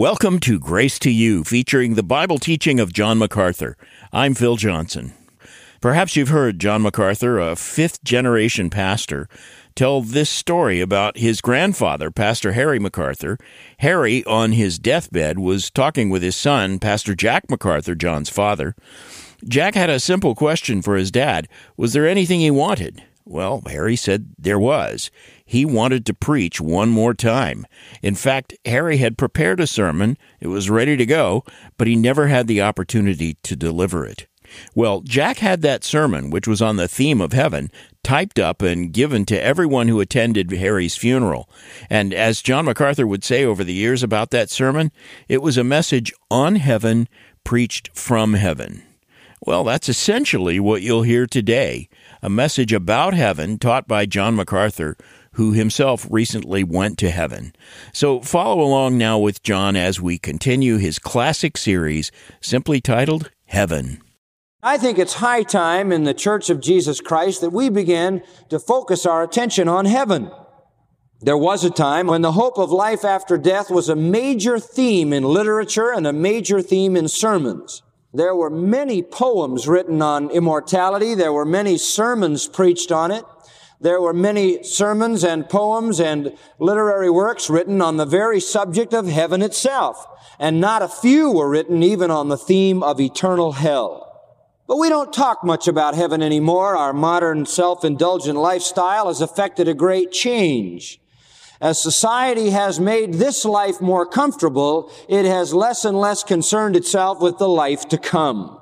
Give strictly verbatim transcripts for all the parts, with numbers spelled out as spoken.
Welcome to Grace to You, featuring the Bible teaching of John MacArthur. I'm Phil Johnson. Perhaps you've heard John MacArthur, a fifth-generation pastor, tell this story about his grandfather, Pastor Harry MacArthur. Harry, on his deathbed, was talking with his son, Pastor Jack MacArthur, John's father. Jack had a simple question for his dad. Was there anything he wanted? Well, Harry said there was. He wanted to preach one more time. In fact, Harry had prepared a sermon. It was ready to go, but he never had the opportunity to deliver it. Well, Jack had that sermon, which was on the theme of heaven, typed up and given to everyone who attended Harry's funeral. And as John MacArthur would say over the years about that sermon, it was a message on heaven, preached from heaven. Well, that's essentially what you'll hear today, a message about heaven taught by John MacArthur, who himself recently went to heaven. So follow along now with John as we continue his classic series, simply titled Heaven. I think it's high time in the Church of Jesus Christ that we begin to focus our attention on heaven. There was a time when the hope of life after death was a major theme in literature and a major theme in sermons. There were many poems written on immortality. There were many sermons preached on it. There were many sermons and poems and literary works written on the very subject of heaven itself. And not a few were written even on the theme of eternal hell. But we don't talk much about heaven anymore. Our modern self-indulgent lifestyle has affected a great change. As society has made this life more comfortable, it has less and less concerned itself with the life to come.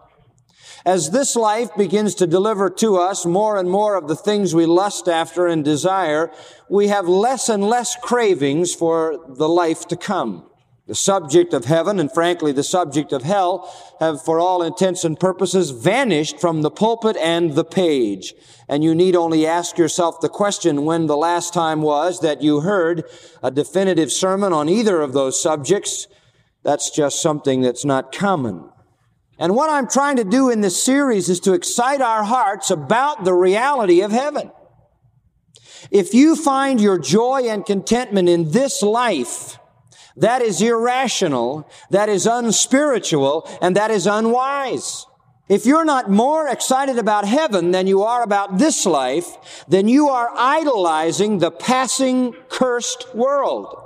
As this life begins to deliver to us more and more of the things we lust after and desire, we have less and less cravings for the life to come. The subject of heaven and, frankly, the subject of hell have, for all intents and purposes, vanished from the pulpit and the page. And you need only ask yourself the question when the last time was that you heard a definitive sermon on either of those subjects. That's just something that's not common. And what I'm trying to do in this series is to excite our hearts about the reality of heaven. If you find your joy and contentment in this life, that is irrational, that is unspiritual, and that is unwise. If you're not more excited about heaven than you are about this life, then you are idolizing the passing, cursed world.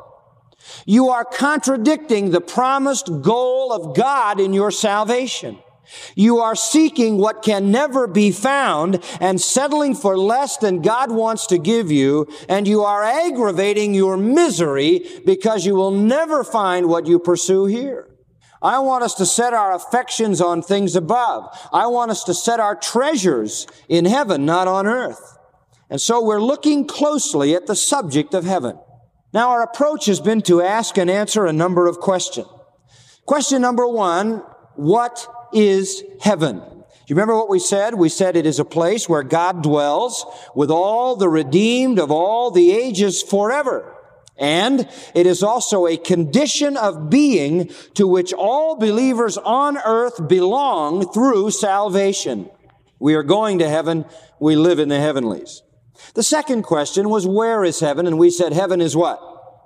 You are contradicting the promised goal of God in your salvation. You are seeking what can never be found and settling for less than God wants to give you, and you are aggravating your misery because you will never find what you pursue here. I want us to set our affections on things above. I want us to set our treasures in heaven, not on earth. And so we're looking closely at the subject of heaven. Now, our approach has been to ask and answer a number of questions. Question number one, what is heaven? Do you remember what we said? We said it is a place where God dwells with all the redeemed of all the ages forever. And it is also a condition of being to which all believers on earth belong through salvation. We are going to heaven. We live in the heavenlies. The second question was, where is heaven? And we said heaven is what?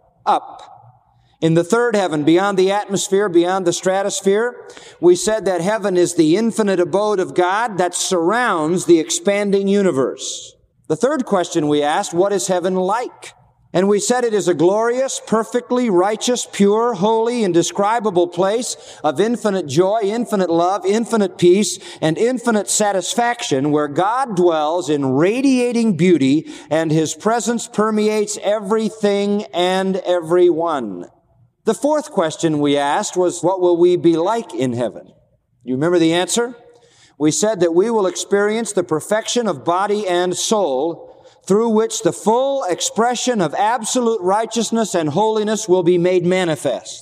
Up. In the third heaven, beyond the atmosphere, beyond the stratosphere, we said that heaven is the infinite abode of God that surrounds the expanding universe. The third question we asked, what is heaven like? And we said it is a glorious, perfectly righteous, pure, holy, indescribable place of infinite joy, infinite love, infinite peace, and infinite satisfaction where God dwells in radiating beauty and His presence permeates everything and everyone. The fourth question we asked was, what will we be like in heaven? You remember the answer? We said that we will experience the perfection of body and soul through which the full expression of absolute righteousness and holiness will be made manifest.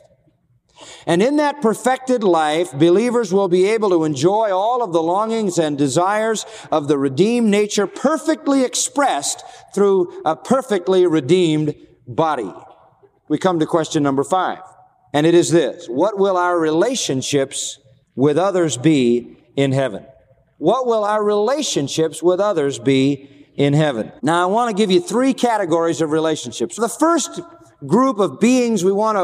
And in that perfected life, believers will be able to enjoy all of the longings and desires of the redeemed nature perfectly expressed through a perfectly redeemed body. We come to question number five, and it is this: what will our relationships with others be in heaven? What will our relationships with others be in heaven? Now, I want to give you three categories of relationships. The first group of beings we want to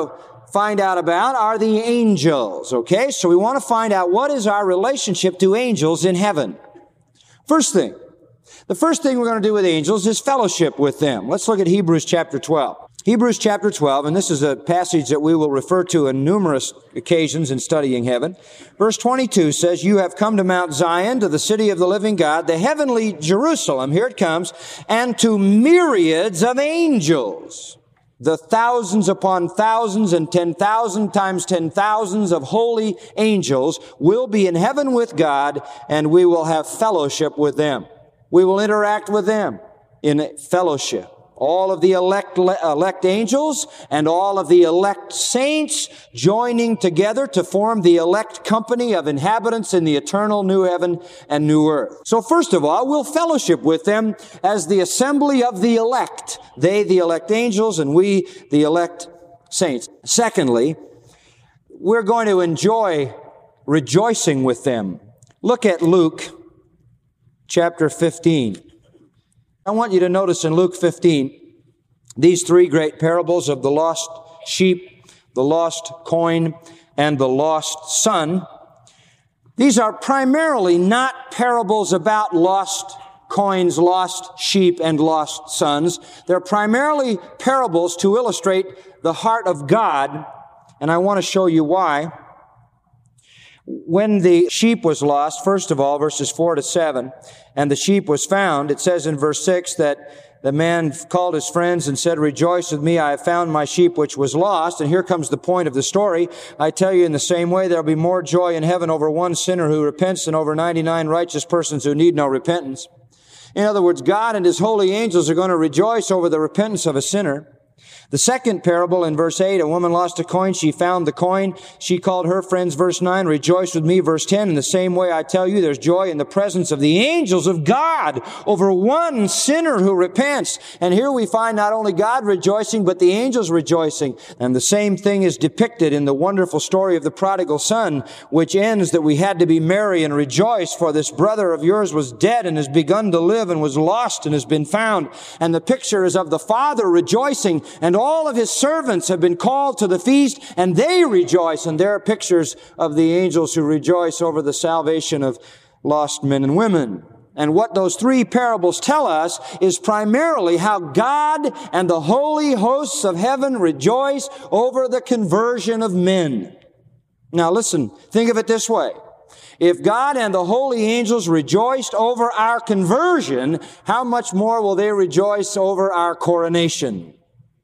find out about are the angels, okay? So we want to find out what is our relationship to angels in heaven. First thing, the first thing we're going to do with angels is fellowship with them. Let's look at Hebrews chapter twelve. Hebrews chapter twelve, and this is a passage that we will refer to on numerous occasions in studying heaven. Verse twenty-two says, "You have come to Mount Zion, to the city of the living God, the heavenly Jerusalem," here it comes, "and to myriads of angels, the thousands upon thousands and ten thousand times ten thousands of holy angels will be in heaven with God, and we will have fellowship with them." We will interact with them in fellowship. All of the elect, elect angels and all of the elect saints joining together to form the elect company of inhabitants in the eternal new heaven and new earth. So first of all, we'll fellowship with them as the assembly of the elect. They, the elect angels, and we, the elect saints. Secondly, we're going to enjoy rejoicing with them. Look at Luke chapter fifteen. I want you to notice in Luke fifteen, these three great parables of the lost sheep, the lost coin, and the lost son. These are primarily not parables about lost coins, lost sheep, and lost sons. They're primarily parables to illustrate the heart of God, and I want to show you why. When the sheep was lost, first of all, verses four to seven, and the sheep was found, it says in verse six that the man called his friends and said, "Rejoice with me, I have found my sheep which was lost." And here comes the point of the story. "I tell you, in the same way, there will be more joy in heaven over one sinner who repents than over ninety-nine righteous persons who need no repentance." In other words, God and His holy angels are going to rejoice over the repentance of a sinner. The second parable in verse eight, a woman lost a coin. She found the coin. She called her friends, verse nine. "Rejoice with me," verse ten. "In the same way, I tell you, there's joy in the presence of the angels of God over one sinner who repents." And here we find not only God rejoicing, but the angels rejoicing. And the same thing is depicted in the wonderful story of the prodigal son, which ends that we had to be merry and rejoice, for this brother of yours was dead and has begun to live, and was lost and has been found. And the picture is of the father rejoicing, and all of his servants have been called to the feast, and they rejoice. And there are pictures of the angels who rejoice over the salvation of lost men and women. And what those three parables tell us is primarily how God and the holy hosts of heaven rejoice over the conversion of men. Now listen, think of it this way. If God and the holy angels rejoiced over our conversion, how much more will they rejoice over our coronation?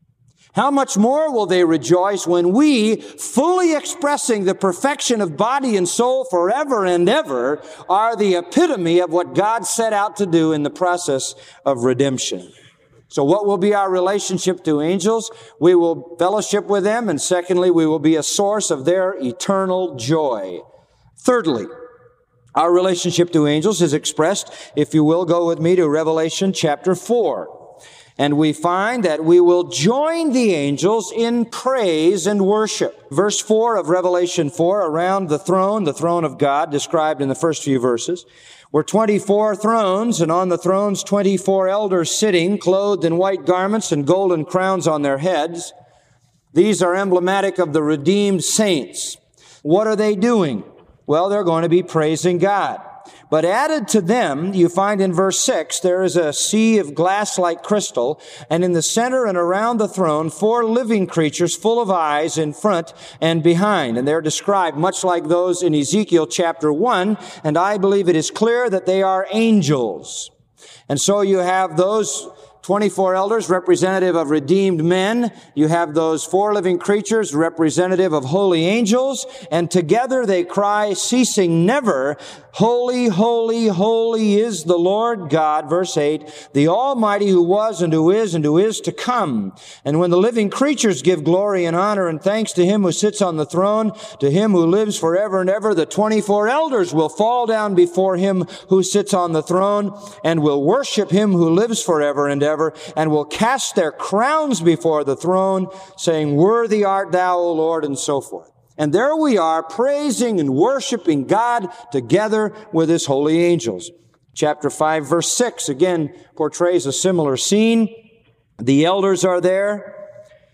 How much more will they rejoice when we, fully expressing the perfection of body and soul forever and ever, are the epitome of what God set out to do in the process of redemption? So what will be our relationship to angels? We will fellowship with them, and secondly, we will be a source of their eternal joy. Thirdly, our relationship to angels is expressed, if you will, go with me to Revelation chapter four. And we find that we will join the angels in praise and worship. Verse four of Revelation four, around the throne, the throne of God, described in the first few verses, were twenty-four thrones, and on the thrones twenty-four elders sitting, clothed in white garments and golden crowns on their heads. These are emblematic of the redeemed saints. What are they doing? Well, they're going to be praising God. But added to them, you find in verse six, there is a sea of glass like crystal, and in the center and around the throne, four living creatures full of eyes in front and behind. And they're described much like those in Ezekiel chapter one, and I believe it is clear that they are angels. And so you have those twenty-four elders, representative of redeemed men. You have those four living creatures, representative of holy angels. And together they cry, ceasing never, "Holy, holy, holy is the Lord God," verse eight, "the Almighty, who was and who is and who is to come." And when the living creatures give glory and honor and thanks to Him who sits on the throne, to Him who lives forever and ever, the twenty-four elders will fall down before Him who sits on the throne and will worship Him who lives forever and ever, and will cast their crowns before the throne, saying, "Worthy art thou, O Lord," and so forth. And there we are, praising and worshiping God together with His holy angels. Chapter five, verse six, again, portrays a similar scene. The elders are there.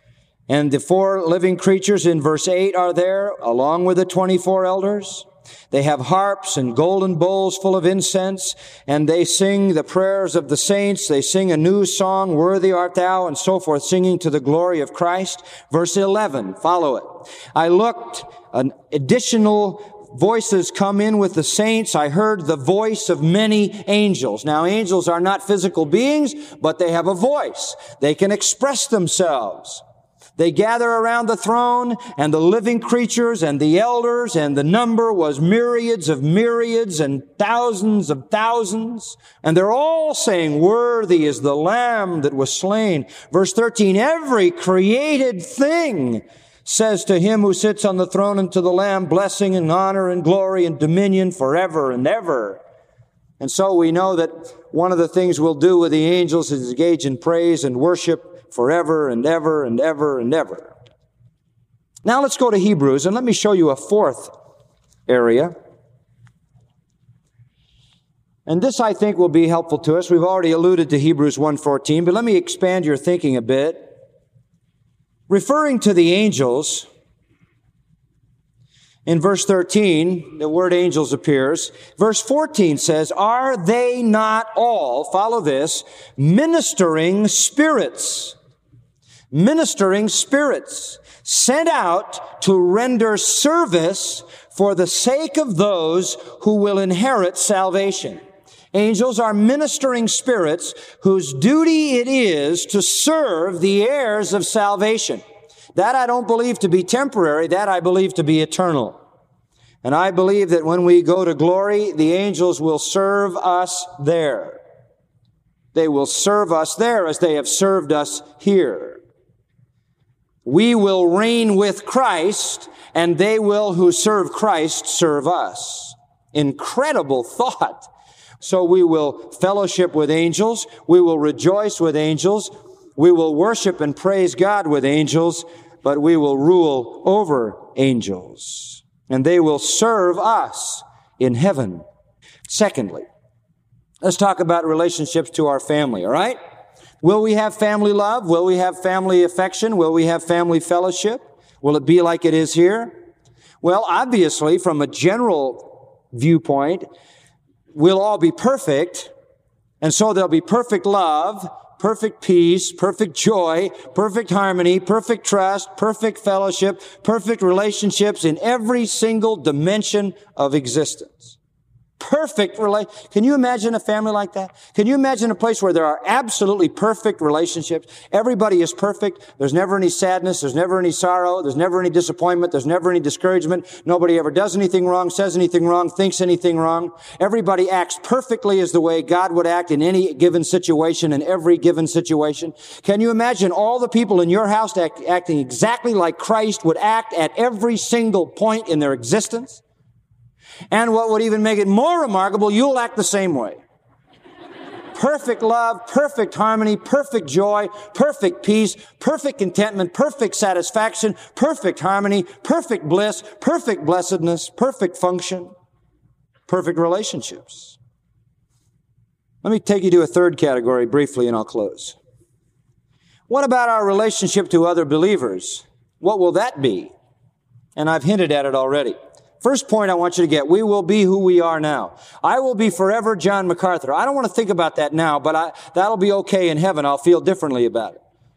And the four living creatures in verse eight are there, along with the twenty-four elders. They have harps and golden bowls full of incense, and they sing the prayers of the saints. They sing a new song, Worthy art thou, and so forth, singing to the glory of Christ. Verse eleven, follow it. I looked, an additional voices come in with the saints. I heard the voice of many angels. Now, angels are not physical beings, but they have a voice. They can express themselves. They gather around the throne, and the living creatures and the elders, and the number was myriads of myriads and thousands of thousands. And they're all saying, Worthy is the Lamb that was slain. Verse thirteen, every created thing says to him who sits on the throne and to the Lamb, blessing and honor and glory and dominion forever and ever. And so we know that one of the things we'll do with the angels is engage in praise and worship forever and ever and ever and ever. Now let's go to Hebrews, and let me show you a fourth area. And this, I think, will be helpful to us. We've already alluded to Hebrews one fourteen, but let me expand your thinking a bit. Referring to the angels, in verse thirteen, the word angels appears. Verse fourteen says, Are they not all, follow this, ministering spirits? Ministering spirits, sent out to render service for the sake of those who will inherit salvation. Angels are ministering spirits whose duty it is to serve the heirs of salvation. That I don't believe to be temporary. That I believe to be eternal. And I believe that when we go to glory, the angels will serve us there. They will serve us there as they have served us here. We will reign with Christ, and they will who serve Christ serve us. Incredible thought. So we will fellowship with angels. We will rejoice with angels. We will worship and praise God with angels, but we will rule over angels. And they will serve us in heaven. Secondly, let's talk about relationships to our family, all right? Will we have family love? Will we have family affection? Will we have family fellowship? Will it be like it is here? Well, obviously, from a general viewpoint, we'll all be perfect, and so there'll be perfect love, perfect peace, perfect joy, perfect harmony, perfect trust, perfect fellowship, perfect relationships in every single dimension of existence. Perfect relation. Can you imagine a family like that? Can you imagine a place where there are absolutely perfect relationships? Everybody is perfect. There's never any sadness. There's never any sorrow. There's never any disappointment. There's never any discouragement. Nobody ever does anything wrong, says anything wrong, thinks anything wrong. Everybody acts perfectly as the way God would act in any given situation, in every given situation. Can you imagine all the people in your house act, acting exactly like Christ would act at every single point in their existence? And what would even make it more remarkable, you'll act the same way. Perfect love, perfect harmony, perfect joy, perfect peace, perfect contentment, perfect satisfaction, perfect harmony, perfect bliss, perfect blessedness, perfect function, perfect relationships. Let me take you to a third category briefly, and I'll close. What about our relationship to other believers? What will that be? And I've hinted at it already. First point I want you to get, we will be who we are now. I will be forever John MacArthur. I don't want to think about that now, but I, that'll be okay in heaven. I'll feel differently about it.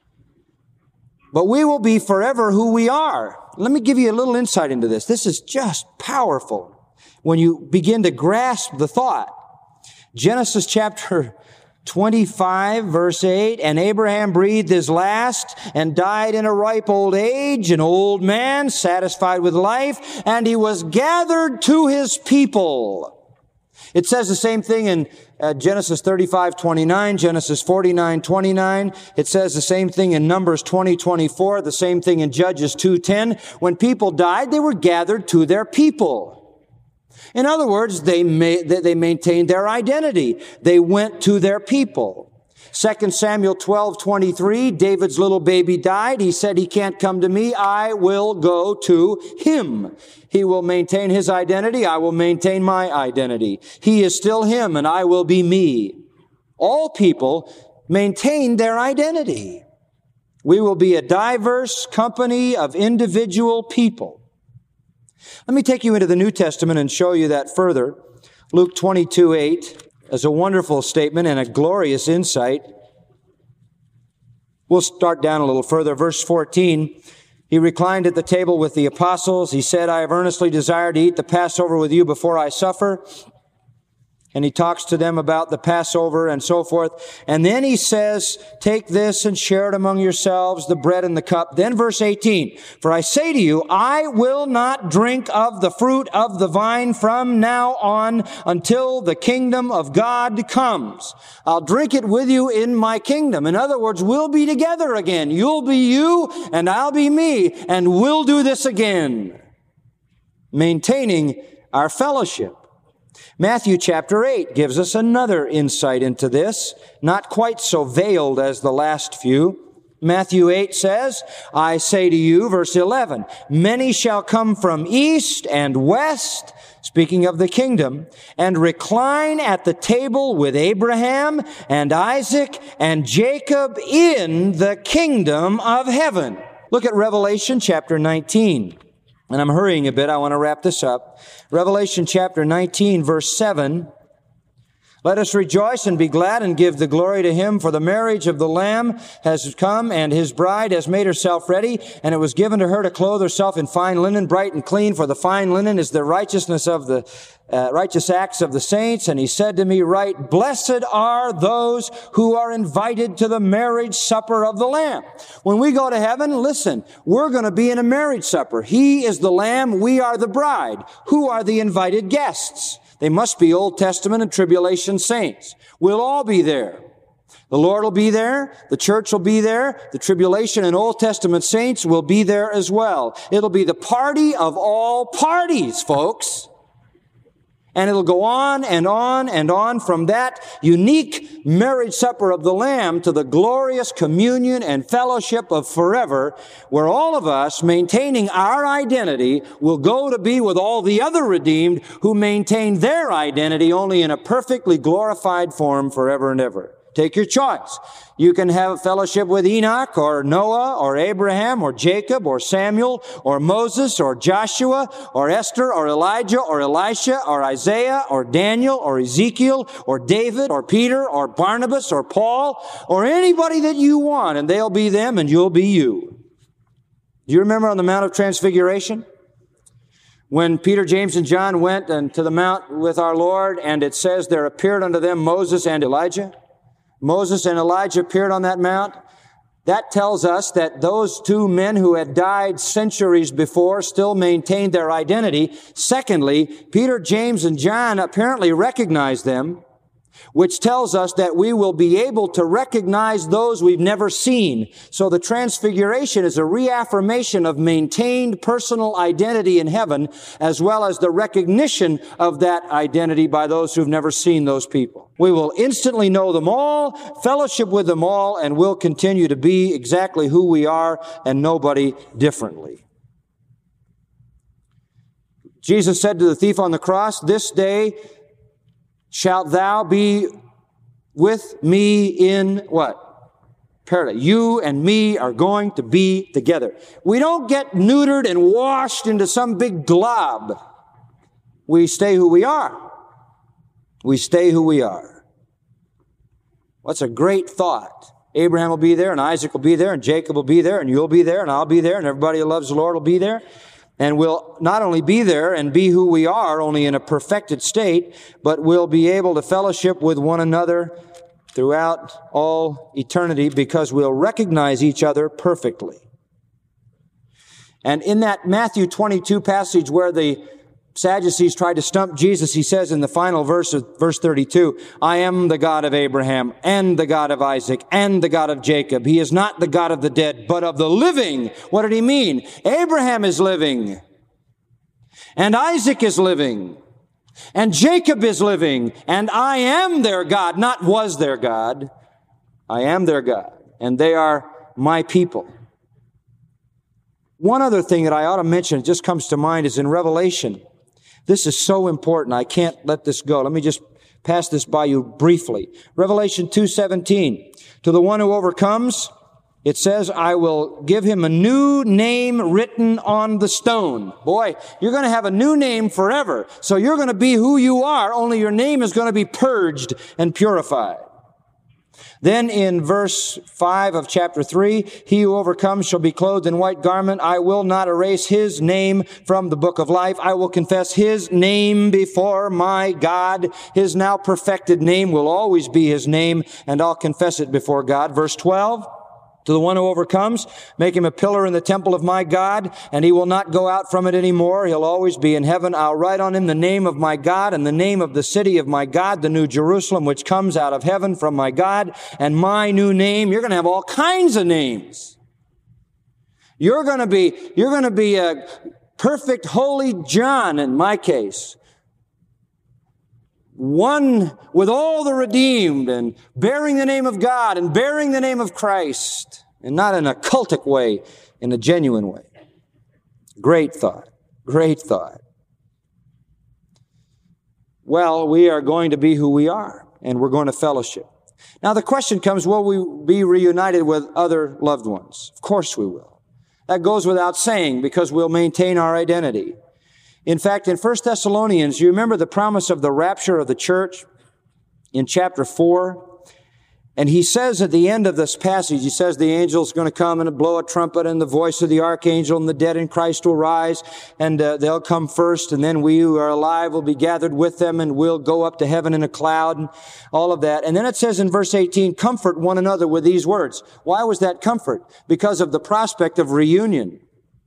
But we will be forever who we are. Let me give you a little insight into this. This is just powerful when you begin to grasp the thought. Genesis chapter twenty-five, verse eight, and Abraham breathed his last and died in a ripe old age, an old man satisfied with life, and he was gathered to his people. It says the same thing in uh, Genesis thirty-five, twenty-nine, Genesis forty-nine, twenty-nine. It says the same thing in Numbers twenty, twenty-four, the same thing in Judges two, ten. When people died, they were gathered to their people. In other words, they ma- they maintained their identity. They went to their people. Second Samuel twelve, twenty-three, David's little baby died. He said, he can't come to me. I will go to him. He will maintain his identity. I will maintain my identity. He is still him, and I will be me. All people maintain their identity. We will be a diverse company of individual people. Let me take you into the New Testament and show you that further. Luke twenty-two eight is a wonderful statement and a glorious insight. We'll start down a little further. Verse fourteen, he reclined at the table with the apostles. He said, I have earnestly desired to eat the Passover with you before I suffer. And he talks to them about the Passover and so forth. And then he says, take this and share it among yourselves, the bread and the cup. Then verse eighteen, for I say to you, I will not drink of the fruit of the vine from now on until the kingdom of God comes. I'll drink it with you in my kingdom. In other words, we'll be together again. You'll be you and I'll be me, and we'll do this again. Maintaining our fellowship. Matthew chapter eight gives us another insight into this, not quite so veiled as the last few. Matthew eight says, I say to you, verse eleven, many shall come from east and west, speaking of the kingdom, and recline at the table with Abraham and Isaac and Jacob in the kingdom of heaven. Look at Revelation chapter nineteen. And I'm hurrying a bit. I want to wrap this up. Revelation chapter nineteen, verse seven. Let us rejoice and be glad and give the glory to him, for the marriage of the Lamb has come, and his bride has made herself ready, and it was given to her to clothe herself in fine linen, bright and clean, for the fine linen is the righteousness of the uh, righteous acts of the saints. And he said to me, right, blessed are those who are invited to the marriage supper of the Lamb. When we go to heaven, listen, we're going to be in a marriage supper. He is the Lamb, we are the bride. Who are the invited guests? They must be Old Testament and tribulation saints. We'll all be there. The Lord will be there. The church will be there. The tribulation and Old Testament saints will be there as well. It'll be the party of all parties, folks. And it'll go on and on and on from that unique marriage supper of the Lamb to the glorious communion and fellowship of forever, where all of us, maintaining our identity, will go to be with all the other redeemed who maintain their identity only in a perfectly glorified form forever and ever. Take your choice. You can have a fellowship with Enoch or Noah or Abraham or Jacob or Samuel or Moses or Joshua or Esther or Elijah or Elisha or Isaiah or Daniel or Ezekiel or David or Peter or Barnabas or Paul or anybody that you want, and they'll be them and you'll be you. Do you remember on the Mount of Transfiguration? When Peter, James, and John went and to the mount with our Lord, and it says there appeared unto them Moses and Elijah. Moses and Elijah appeared on that mount. That tells us that those two men who had died centuries before still maintained their identity. Secondly, Peter, James, and John apparently recognized them, which tells us that we will be able to recognize those we've never seen. So the transfiguration is a reaffirmation of maintained personal identity in heaven, as well as the recognition of that identity by those who've never seen those people. We will instantly know them all, fellowship with them all, and we'll continue to be exactly who we are and nobody differently. Jesus said to the thief on the cross, this day shalt thou be with me in what? Paradise. You and me are going to be together. We don't get neutered and washed into some big glob. We stay who we are. We stay who we are. What's a great thought. Abraham will be there, and Isaac will be there, and Jacob will be there, and you'll be there, and I'll be there, and everybody who loves the Lord will be there. And we'll not only be there and be who we are, only in a perfected state, but we'll be able to fellowship with one another throughout all eternity because we'll recognize each other perfectly. And in that Matthew twenty-two passage where the Sadducees tried to stump Jesus, he says in the final verse of verse thirty-two, I am the God of Abraham and the God of Isaac and the God of Jacob. He is not the God of the dead, but of the living. What did he mean? Abraham is living, and Isaac is living, and Jacob is living, and I am their God, not was their God. I am their God, and they are my people. One other thing that I ought to mention, it just comes to mind, is in Revelation. This is so important. I can't let this go. Let me just pass this by you briefly. Revelation two seventeen. To the one who overcomes, It says, I will give him a new name written on the stone. Boy, you're going to have a new name forever. So you're going to be who you are, only your name is going to be purged and purified. Then in verse five of chapter three, he who overcomes shall be clothed in white garment. I will not erase his name from the book of life. I will confess his name before my God. His now perfected name will always be his name, and I'll confess it before God. Verse twelve, to the one who overcomes, make him a pillar in the temple of my God, and he will not go out from it anymore. He'll always be in heaven. I'll write on him the name of my God and the name of the city of my God, the new Jerusalem, which comes out of heaven from my God, and my new name. You're going to have all kinds of names. You're going to be, you're going to be a perfect holy John in my case. One with all the redeemed and bearing the name of God and bearing the name of Christ, and not in a cultic way, in a genuine way. Great thought. Great thought. Well, we are going to be who we are, and we're going to fellowship. Now the question comes, will we be reunited with other loved ones? Of course we will. That goes without saying, because we'll maintain our identity. In fact, in First Thessalonians, you remember the promise of the rapture of the church in chapter four? And he says at the end of this passage, he says the angel's going to come and blow a trumpet, and the voice of the archangel, and the dead in Christ will rise, and uh, they'll come first, and then we who are alive will be gathered with them, and we'll go up to heaven in a cloud, and all of that. And then it says in verse eighteen, comfort one another with these words. Why was that comfort? Because of the prospect of reunion.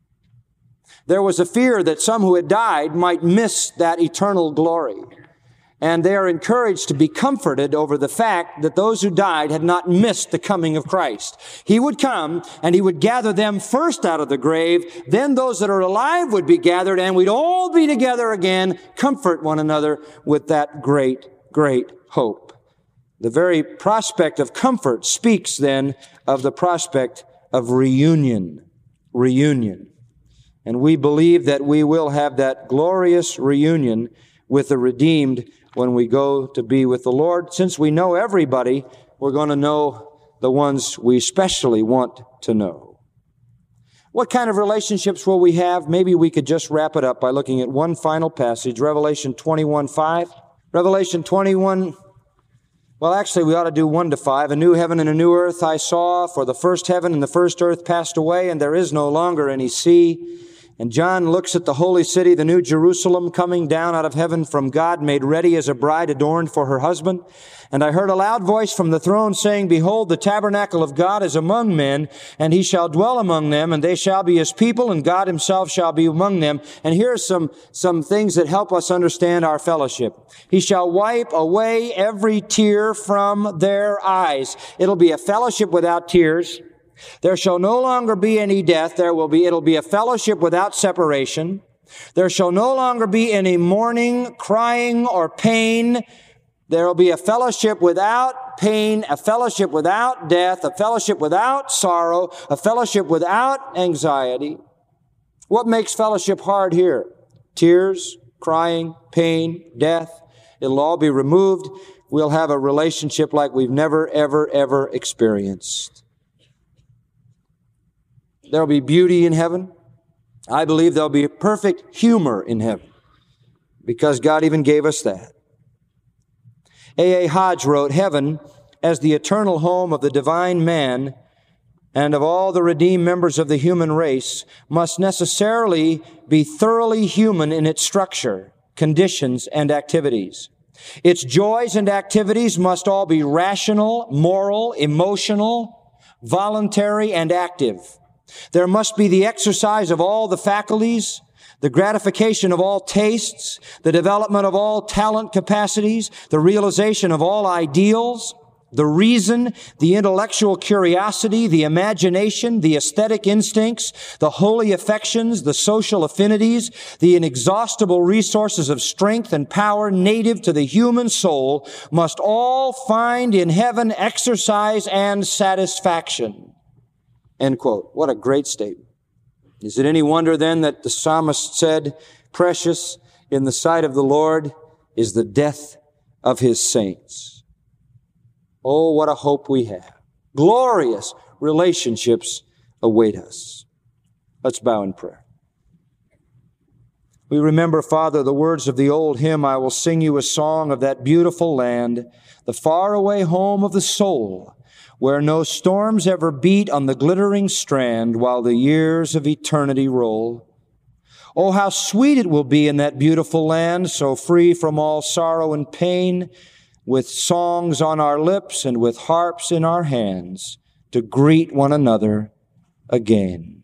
There was a fear that some who had died might miss that eternal glory. And they are encouraged to be comforted over the fact that those who died had not missed the coming of Christ. He would come and he would gather them first out of the grave. Then those that are alive would be gathered, and we'd all be together again. Comfort one another with that great, great hope. The very prospect of comfort speaks then of the prospect of reunion. Reunion. And we believe that we will have that glorious reunion with the redeemed when we go to be with the Lord. Since we know everybody, we're going to know the ones we especially want to know. What kind of relationships will we have? Maybe we could just wrap it up by looking at one final passage, Revelation twenty-one five. Revelation twenty-one, well, actually, we ought to do one to five. A new heaven and a new earth I saw, for the first heaven and the first earth passed away, and there is no longer any sea. And John looks at the holy city, the new Jerusalem, coming down out of heaven from God, made ready as a bride adorned for her husband. And I heard a loud voice from the throne saying, behold, the tabernacle of God is among men, and he shall dwell among them, and they shall be his people, and God himself shall be among them. And here are some, some things that help us understand our fellowship. He shall wipe away every tear from their eyes. It'll be a fellowship without tears. There shall no longer be any death. There will be, it'll be a fellowship without separation. There shall no longer be any mourning, crying, or pain. There will be a fellowship without pain, a fellowship without death, a fellowship without sorrow, a fellowship without anxiety. What makes fellowship hard here? Tears, crying, pain, death. It'll all be removed. We'll have a relationship like we've never, ever, ever experienced. There'll be beauty in heaven. I believe there'll be perfect humor in heaven, because God even gave us that. A A Hodge wrote, heaven, as the eternal home of the divine man and of all the redeemed members of the human race, must necessarily be thoroughly human in its structure, conditions, and activities. Its joys and activities must all be rational, moral, emotional, voluntary, and active. There must be the exercise of all the faculties, the gratification of all tastes, the development of all talent capacities, the realization of all ideals, the reason, the intellectual curiosity, the imagination, the aesthetic instincts, the holy affections, the social affinities, the inexhaustible resources of strength and power native to the human soul must all find in heaven exercise and satisfaction. End quote. What a great statement. Is it any wonder then that the psalmist said, precious in the sight of the Lord is the death of his saints. Oh, what a hope we have. Glorious, relationships await us. Let's bow in prayer. We remember, Father, the words of the old hymn, I will sing you a song of that beautiful land, the faraway home of the soul, where no storms ever beat on the glittering strand while the years of eternity roll. Oh, how sweet it will be in that beautiful land, so free from all sorrow and pain, with songs on our lips and with harps in our hands, to greet one another again.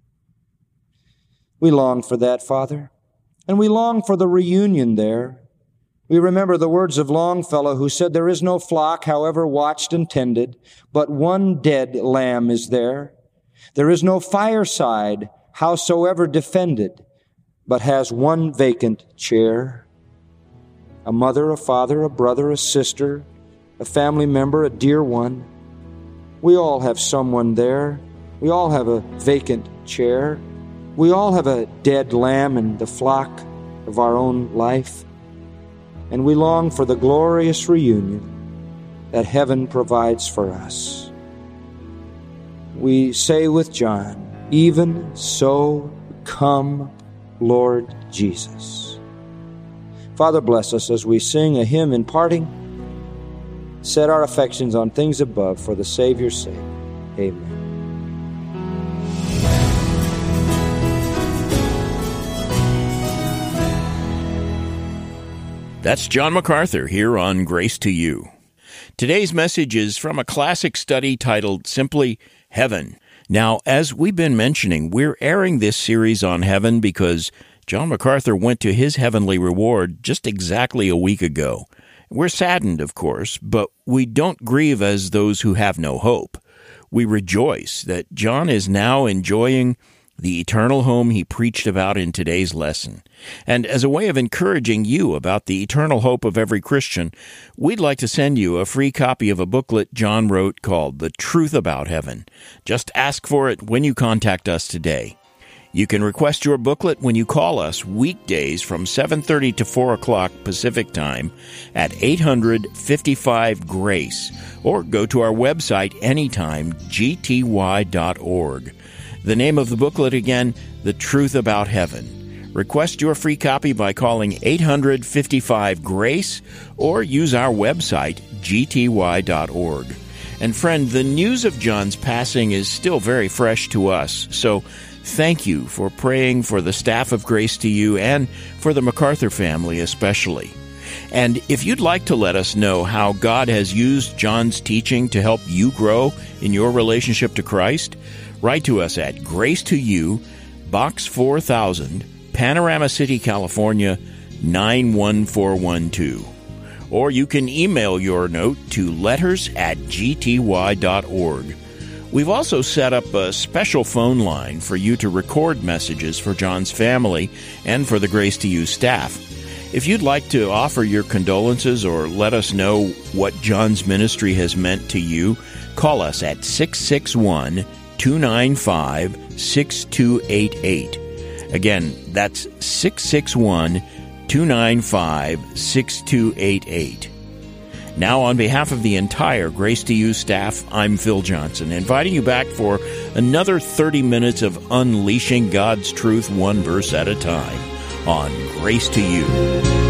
We long for that, Father, and we long for the reunion there. We remember the words of Longfellow, who said, there is no flock, however watched and tended, but one dead lamb is there. There is no fireside, howsoever defended, but has one vacant chair. A mother, a father, a brother, a sister, a family member, a dear one. We all have someone there. We all have a vacant chair. We all have a dead lamb in the flock of our own life. And we long for the glorious reunion that heaven provides for us. We say with John, even so come, Lord Jesus. Father, bless us as we sing a hymn in parting. Set our affections on things above for the Savior's sake. Amen. That's John MacArthur here on Grace to You. Today's message is from a classic study titled simply Heaven. Now, as we've been mentioning, we're airing this series on heaven because John MacArthur went to his heavenly reward just exactly a week ago. We're saddened, of course, but we don't grieve as those who have no hope. We rejoice that John is now enjoying the eternal home he preached about in today's lesson. And as a way of encouraging you about the eternal hope of every Christian, we'd like to send you a free copy of a booklet John wrote called The Truth About Heaven. Just ask for it when you contact us today. You can request your booklet when you call us weekdays from seven thirty to four o'clock Pacific Time at eight hundred fifty-five GRACE, or go to our website anytime, g t y dot org. The name of the booklet again, The Truth About Heaven. Request your free copy by calling eight hundred fifty-five GRACE or use our website, g t y dot org. And friend, the news of John's passing is still very fresh to us, so thank you for praying for the staff of Grace to You and for the MacArthur family especially. And if you'd like to let us know how God has used John's teaching to help you grow in your relationship to Christ, write to us at Grace to You, Box four thousand, Panorama City, California, nine one four one two. Or you can email your note to letters at g t y dot org. We've also set up a special phone line for you to record messages for John's family and for the Grace to You staff. If you'd like to offer your condolences or let us know what John's ministry has meant to you, call us at six six one, two nine five, six two eight eight. Again, that's six six one, two nine five, six two eight eight. Now, on behalf of the entire Grace to You staff, I'm Phil Johnson, inviting you back for another thirty minutes of unleashing God's truth one verse at a time on Grace to You.